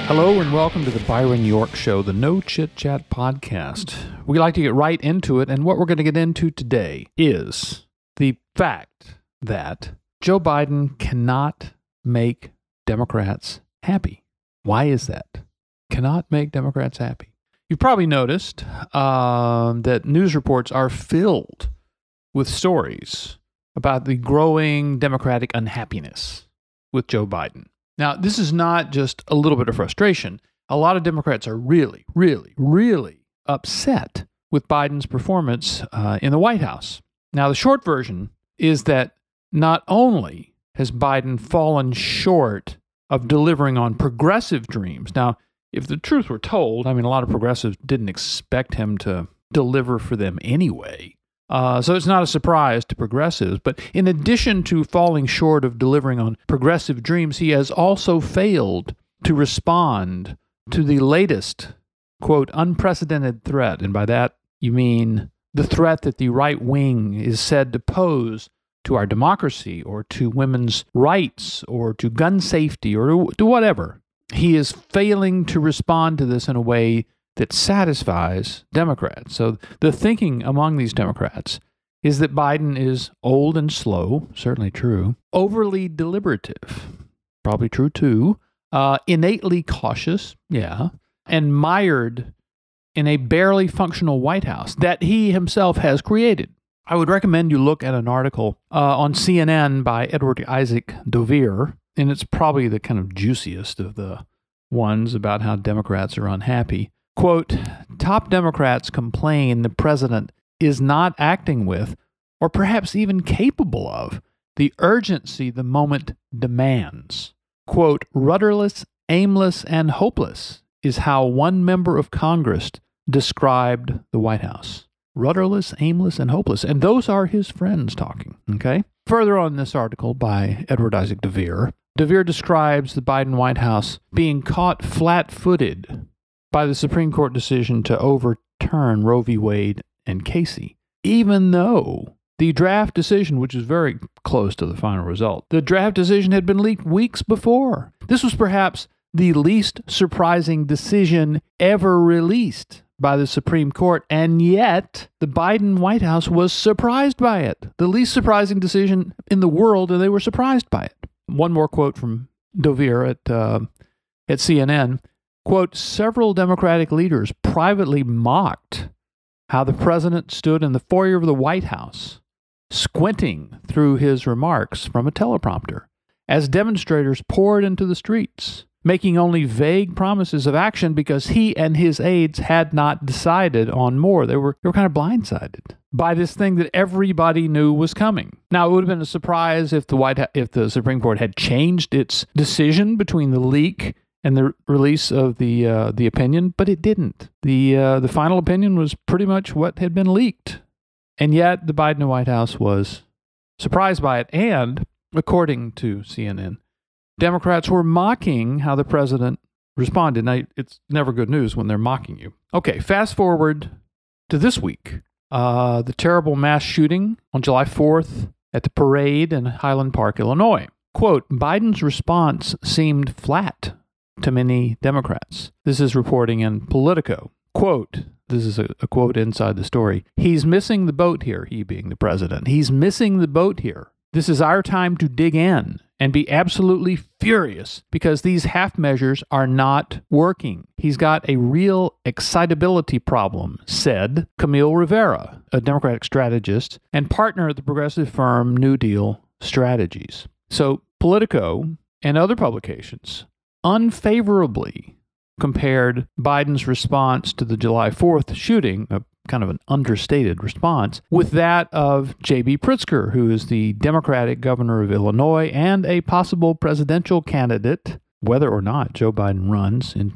Hello and welcome to the Byron York Show, the No Chit Chat podcast. We like to get right into it, and what we're going to get into today is the fact that Joe Biden cannot make Democrats happy. Why is that? Cannot make Democrats happy. You've probably noticed that news reports are filled with stories about the growing Democratic unhappiness with Joe Biden. Now, this is not just a little bit of frustration. A lot of Democrats are really, really upset with Biden's performance in the White House. Now, the short version is that not only has Biden fallen short of delivering on progressive dreams. Now, if the truth were told, a lot of progressives didn't expect him to deliver for them anyway. So it's not a surprise to progressives. But in addition to falling short of delivering on progressive dreams, he has also failed to respond to the latest, quote, unprecedented threat. And by that, you mean the threat that the right wing is said to pose to our democracy or to women's rights or to gun safety or to whatever. He is failing to respond to this in a way that satisfies Democrats. So the thinking among these Democrats is that Biden is old and slow, certainly true, overly deliberative, probably true too, innately cautious, yeah, and mired in a barely functional White House that he himself has created. I would recommend you look at an article on CNN by Edward Isaac Dovere, and it's probably the kind of juiciest of the ones about how Democrats are unhappy. Quote, top Democrats complain the president is not acting with, or perhaps even capable of, the urgency the moment demands. Quote, rudderless, aimless, and hopeless is how one member of Congress described the White House. Rudderless, aimless, and hopeless. And those are his friends talking, okay? Further on in this article by Edward Isaac Dovere, Dovere describes the Biden White House being caught flat-footed by the Supreme Court decision to overturn Roe v. Wade and Casey, even though the draft decision, which is very close to the final result, the draft decision had been leaked weeks before. This was perhaps the least surprising decision ever released by the Supreme Court, and yet the Biden White House was surprised by it. The least surprising decision in the world, and they were surprised by it. One more quote from Dovere at CNN. Quote, several Democratic leaders privately mocked how the president stood in the foyer of the White House, squinting through his remarks from a teleprompter, as demonstrators poured into the streets, making only vague promises of action because he and his aides had not decided on more. They were kind of blindsided by this thing that everybody knew was coming. Now, it would have been a surprise if the Supreme Court had changed its decision between the leak and the release of the opinion, but it didn't. The final opinion was pretty much what had been leaked. And yet the Biden White House was surprised by it. And according to CNN, Democrats were mocking how the president responded. Now, it's never good news when they're mocking you. Okay, fast forward to this week. The terrible mass shooting on July 4th at the parade in Highland Park, Illinois. Quote, Biden's response seemed flat to many Democrats. This is reporting in Politico. Quote, this is a quote inside the story. He's missing the boat here, he being the president. He's missing the boat here. This is our time to dig in and be absolutely furious because these half measures are not working. He's got a real excitability problem, said Camille Rivera, a Democratic strategist and partner at the progressive firm New Deal Strategies. So Politico and other publications unfavorably compared Biden's response to the July 4th shooting, a kind of an understated response, with that of J.B. Pritzker, who is the Democratic governor of Illinois and a possible presidential candidate, whether or not Joe Biden runs in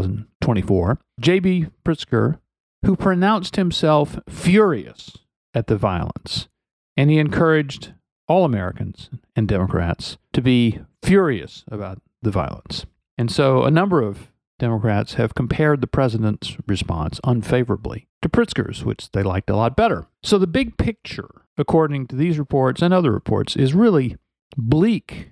2024. J.B. Pritzker, who pronounced himself furious at the violence, and he encouraged all Americans and Democrats to be furious about the violence. And so a number of Democrats have compared the president's response unfavorably to Pritzker's, which they liked a lot better. So the big picture, according to these reports and other reports, is really bleak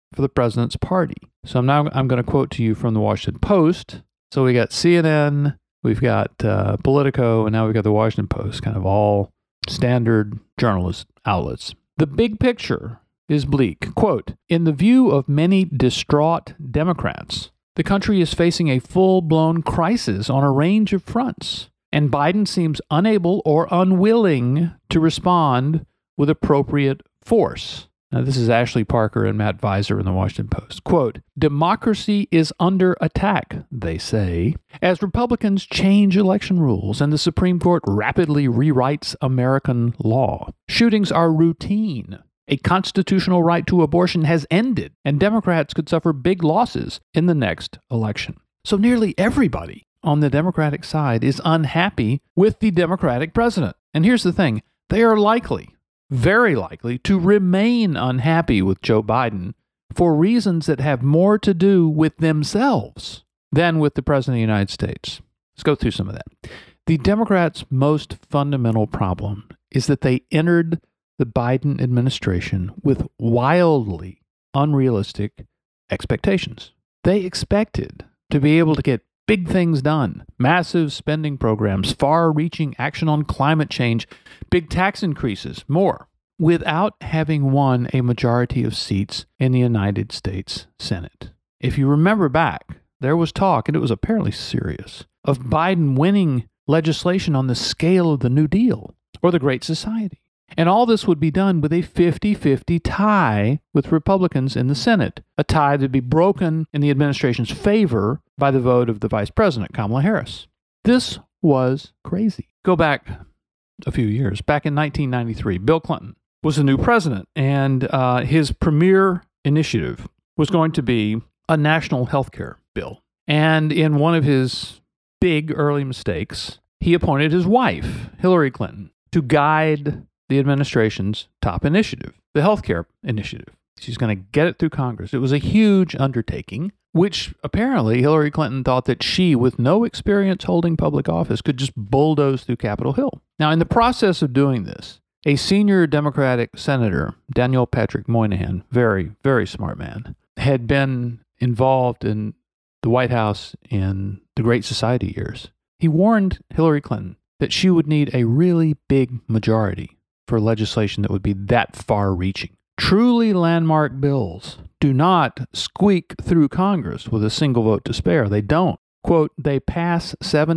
for the president's party. So I'm going to quote to you from the Washington Post. So we got CNN, we've got Politico, and now we've got the Washington Post, kind of all standard journalist outlets. The big picture is bleak. Quote, in the view of many distraught Democrats, the country is facing a full-blown crisis on a range of fronts, and Biden seems unable or unwilling to respond with appropriate force. Now, this is Ashley Parker and Matt Visor in the Washington Post. Quote, democracy is under attack, they say, as Republicans change election rules and the Supreme Court rapidly rewrites American law. Shootings are routine. A constitutional right to abortion has ended, and Democrats could suffer big losses in the next election. So nearly everybody on the Democratic side is unhappy with the Democratic president. And here's the thing, they are likely, very likely, to remain unhappy with Joe Biden for reasons that have more to do with themselves than with the President of the United States. Let's go through some of that. The Democrats' most fundamental problem is that they entered the Biden administration with wildly unrealistic expectations. They expected to be able to get big things done, massive spending programs, far-reaching action on climate change, big tax increases, more, without having won a majority of seats in the United States Senate. If you remember back, there was talk, and it was apparently serious, of Biden winning legislation on the scale of the New Deal or the Great Society. And all this would be done with a 50-50 tie with Republicans in the Senate, a tie that would be broken in the administration's favor by the vote of the Vice President, Kamala Harris. This was crazy. Go back a few years. Back in 1993, Bill Clinton was the new president, and his premier initiative was going to be a national health care bill. And in one of his big early mistakes, he appointed his wife, Hillary Clinton, to guide the administration's top initiative, the healthcare initiative. She's going to get it through Congress. It was a huge undertaking, which apparently Hillary Clinton thought that she, with no experience holding public office, could just bulldoze through Capitol Hill. Now, in the process of doing this, a senior Democratic senator, Daniel Patrick Moynihan, very, very smart man, had been involved in the White House in the Great Society years. He warned Hillary Clinton that she would need a really big majority for legislation that would be that far-reaching. Truly landmark bills do not squeak through Congress with a single vote to spare. They don't. Quote, they pass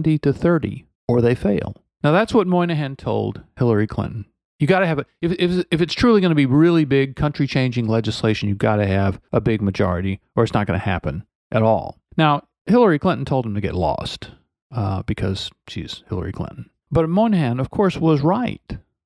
70-30 or they fail. Now, that's what Moynihan told Hillary Clinton. You got to have if it's truly going to be really big country-changing legislation, you've got to have a big majority or it's not going to happen at all. Now, Hillary Clinton told him to get lost because she's Hillary Clinton. But Moynihan, of course, was right.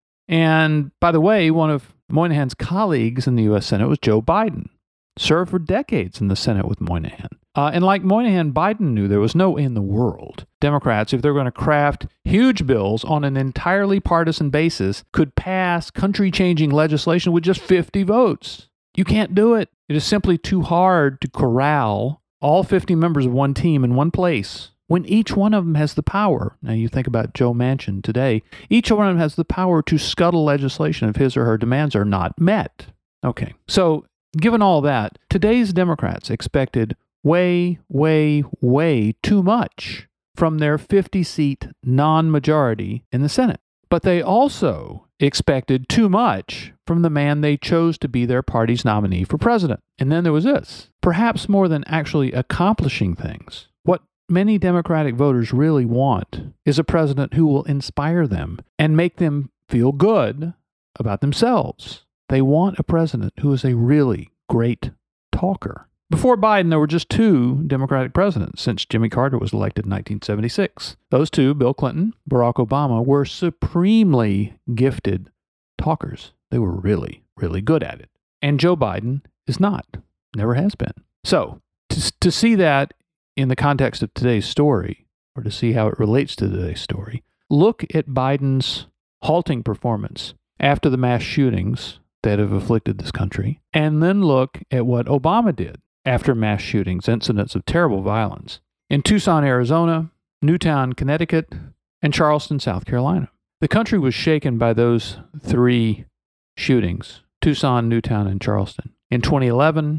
And by the way, one of Moynihan's colleagues in the U.S. Senate was Joe Biden, served for decades in the Senate with Moynihan. And like Moynihan, Biden knew there was no way in the world Democrats, if they're going to craft huge bills on an entirely partisan basis, could pass country-changing legislation with just 50 votes. You can't do it. It is simply too hard to corral all 50 members of one team in one place when each one of them has the power. Now, you think about Joe Manchin today. Each one of them has the power to scuttle legislation if his or her demands are not met. Okay, so given all that, today's Democrats expected way, way, way too much from their 50-seat non-majority in the Senate. But they also expected too much from the man they chose to be their party's nominee for president. And then there was this. Perhaps more than actually accomplishing things, what many Democratic voters really want is a president who will inspire them and make them feel good about themselves. They want a president who is a really great talker. Before Biden, there were just two Democratic presidents since Jimmy Carter was elected in 1976. Those two, Bill Clinton, Barack Obama, were supremely gifted talkers. They were really, really good at it. And Joe Biden is not, never has been. So, to see that in the context of today's story, or to see how it relates to today's story, look at Biden's halting performance after the mass shootings that have afflicted this country, and then look at what Obama did after mass shootings, incidents of terrible violence in Tucson, Arizona, Newtown, Connecticut, and Charleston, South Carolina. The country was shaken by those three shootings, Tucson, Newtown, and Charleston. In 2011,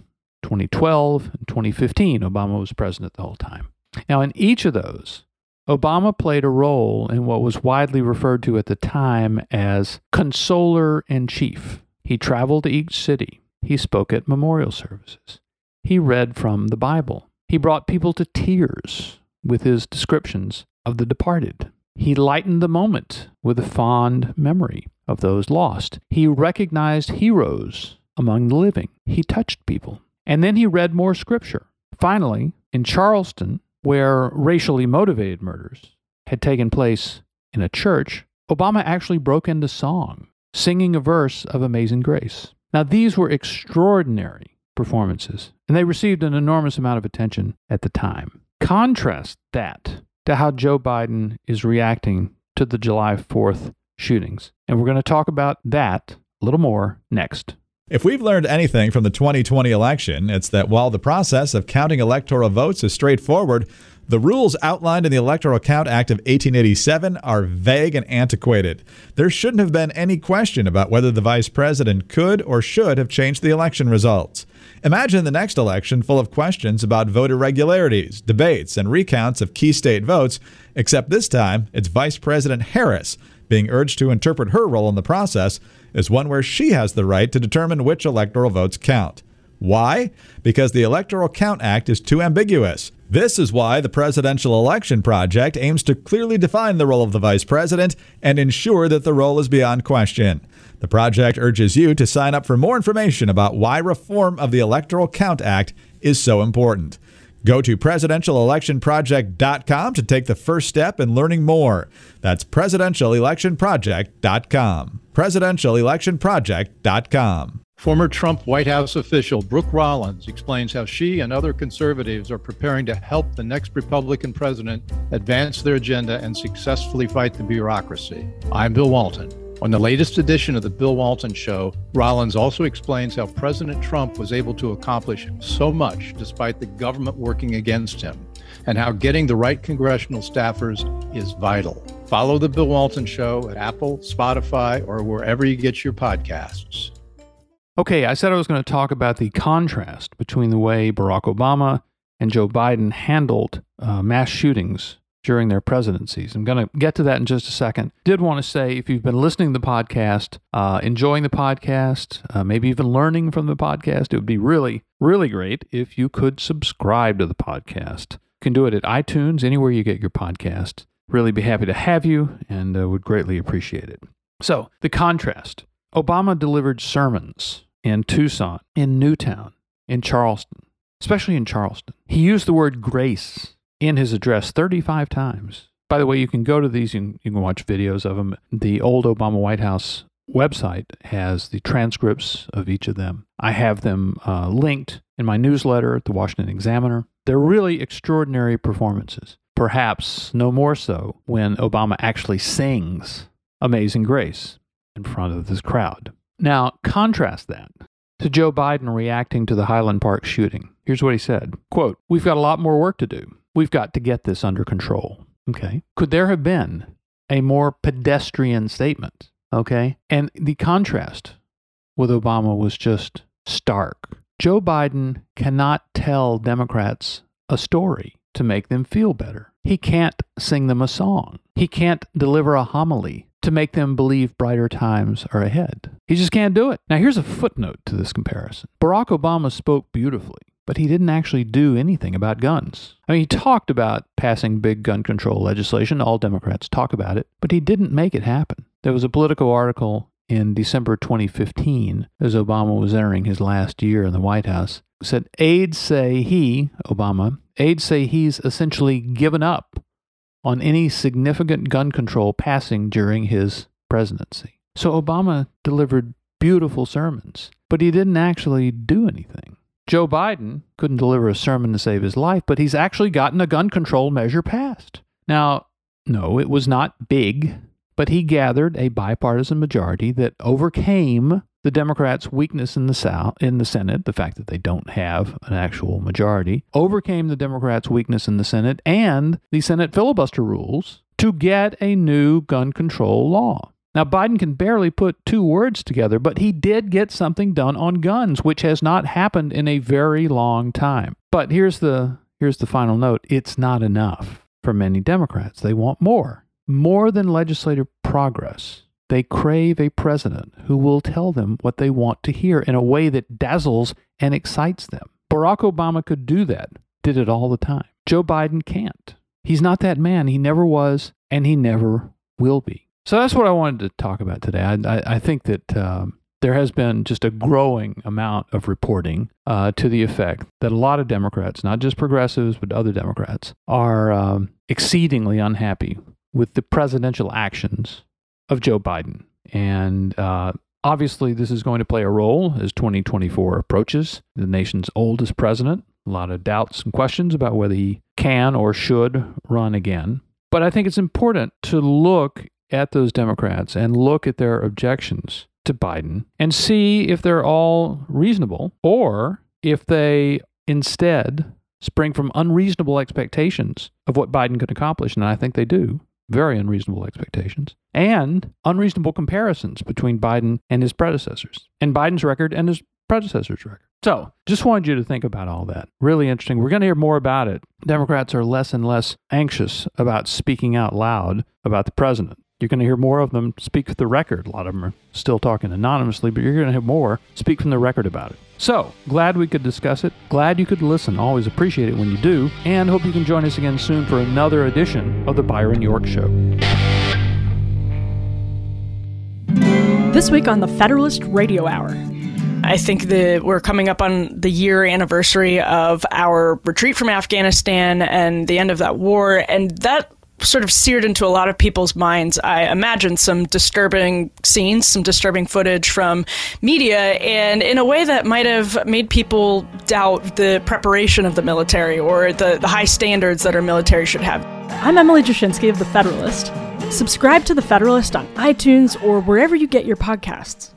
2012, and 2015. Obama was president the whole time. Now, in each of those, Obama played a role in what was widely referred to at the time as consoler-in-chief. He traveled to each city. He spoke at memorial services. He read from the Bible. He brought people to tears with his descriptions of the departed. He lightened the moment with a fond memory of those lost. He recognized heroes among the living. He touched people. And then he read more scripture. Finally, in Charleston, where racially motivated murders had taken place in a church, Obama actually broke into song, singing a verse of Amazing Grace. Now, these were extraordinary performances, and they received an enormous amount of attention at the time. Contrast that to how Joe Biden is reacting to the July 4th shootings. And we're going to talk about that a little more next. If we've learned anything from the 2020 election, it's that while the process of counting electoral votes is straightforward, the rules outlined in the Electoral Count Act of 1887 are vague and antiquated. There shouldn't have been any question about whether the vice president could or should have changed the election results. Imagine the next election full of questions about vote irregularities, debates, and recounts of key state votes, except this time it's Vice President Harris being urged to interpret her role in the process as one where she has the right to determine which electoral votes count. Why? Because the Electoral Count Act is too ambiguous. This is why the Presidential Election Project aims to clearly define the role of the vice president and ensure that the role is beyond question. The project urges you to sign up for more information about why reform of the Electoral Count Act is so important. Go to presidentialelectionproject.com to take the first step in learning more. That's presidentialelectionproject.com. presidentialelectionproject.com. Former Trump White House official Brooke Rollins explains how she and other conservatives are preparing to help the next Republican president advance their agenda and successfully fight the bureaucracy. I'm Bill Walton. On the latest edition of The Bill Walton Show, Rollins also explains how President Trump was able to accomplish so much despite the government working against him, and how getting the right congressional staffers is vital. Follow The Bill Walton Show at Apple, Spotify, or wherever you get your podcasts. Okay, I said I was going to talk about the contrast between the way Barack Obama and Joe Biden handled mass shootings during their presidencies. I'm going to get to that in just a second. Did want to say, if you've been listening to the podcast, enjoying the podcast, maybe even learning from the podcast, it would be really, really great if you could subscribe to the podcast. You can do it at iTunes, anywhere you get your podcast. Really be happy to have you and would greatly appreciate it. So, the contrast. Obama delivered sermons in Tucson, in Newtown, in Charleston, especially in Charleston. He used the word grace in his address 35 times. By the way, you can go to these, you can watch videos of them. The old Obama White House website has the transcripts of each of them. I have them linked in my newsletter at the Washington Examiner. They're really extraordinary performances, perhaps no more so when Obama actually sings Amazing Grace in front of this crowd. Now, contrast that to Joe Biden reacting to the Highland Park shooting. Here's what he said, quote, "We've got a lot more work to do. We've got to get this under control." Okay. Could there have been a more pedestrian statement? Okay. And the contrast with Obama was just stark. Joe Biden cannot tell Democrats a story to make them feel better. He can't sing them a song. He can't deliver a homily to make them believe brighter times are ahead. He just can't do it. Now, here's a footnote to this comparison. Barack Obama spoke beautifully, but he didn't actually do anything about guns. I mean, he talked about passing big gun control legislation. All Democrats talk about it, but he didn't make it happen. There was a Politico article in December 2015, as Obama was entering his last year in the White House, said aides say aides say he's essentially given up on any significant gun control passing during his presidency. So Obama delivered beautiful sermons, but he didn't actually do anything. Joe Biden couldn't deliver a sermon to save his life, but he's actually gotten a gun control measure passed. Now, no, it was not big, but he gathered a bipartisan majority that overcame the Democrats' weakness in the Senate, the fact that they don't have an actual majority, overcame the Democrats' weakness in the Senate and the Senate filibuster rules to get a new gun control law. Now, Biden can barely put two words together, but he did get something done on guns, which has not happened in a very long time. But here's the final note. It's not enough for many Democrats. They want more than legislative progress. They crave a president who will tell them what they want to hear in a way that dazzles and excites them. Barack Obama could do that, did it all the time. Joe Biden can't. He's not that man. He never was, and he never will be. So that's what I wanted to talk about today. I think that there has been just a growing amount of reporting to the effect that a lot of Democrats, not just progressives, but other Democrats, are exceedingly unhappy with the presidential actions of Joe Biden. And obviously, this is going to play a role as 2024 approaches. The nation's oldest president, a lot of doubts and questions about whether he can or should run again. But I think it's important to look at those Democrats and look at their objections to Biden and see if they're all reasonable or if they instead spring from unreasonable expectations of what Biden could accomplish. And I think they do. Very unreasonable expectations and unreasonable comparisons between Biden and his predecessors and Biden's record and his predecessor's record. So just wanted you to think about all that. Really interesting. We're going to hear more about it. Democrats are less and less anxious about speaking out loud about the president. You're going to hear more of them speak for the record. A lot of them are still talking anonymously, but you're going to hear more speak from the record about it. So, glad we could discuss it. Glad you could listen. Always appreciate it when you do. And hope you can join us again soon for another edition of The Byron York Show. This week on the Federalist Radio Hour. I think that we're coming up on the year anniversary of our retreat from Afghanistan and the end of that war, and that sort of seared into a lot of people's minds, I imagine, some disturbing scenes, some disturbing footage from media, and in a way that might have made people doubt the preparation of the military or the high standards that our military should have. I'm Emily Jashinsky of The Federalist. Subscribe to The Federalist on iTunes or wherever you get your podcasts.